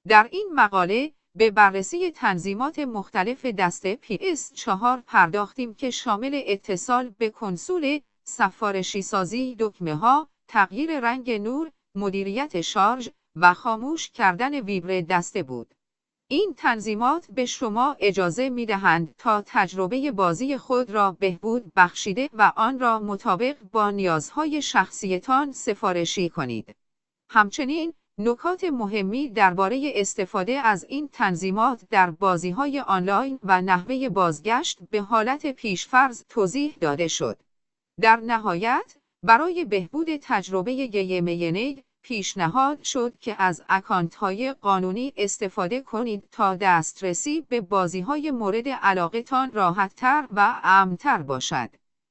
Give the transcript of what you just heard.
در این مقاله به بررسی تنظیمات مختلف دسته PS4 پرداختیم که شامل اتصال به کنسول، سفارشی سازی دکمه‌ها، تغییر رنگ نور، مدیریت شارژ و خاموش کردن ویبر دسته بود. این تنظیمات به شما اجازه می‌دهند تا تجربه بازی خود را بهبود بخشیده و آن را مطابق با نیازهای شخصیتان سفارشی کنید. همچنین نکات مهمی درباره استفاده از این تنظیمات در بازی‌های آنلاین و نحوه بازگشت به حالت پیش‌فرض توضیح داده شد. در نهایت، برای بهبود تجربه گیمینگ، پیشنهاد شد که از اکانت‌های قانونی استفاده کنید تا دسترسی به بازی‌های مورد علاقه‌تان راحت‌تر و امن‌تر باشد.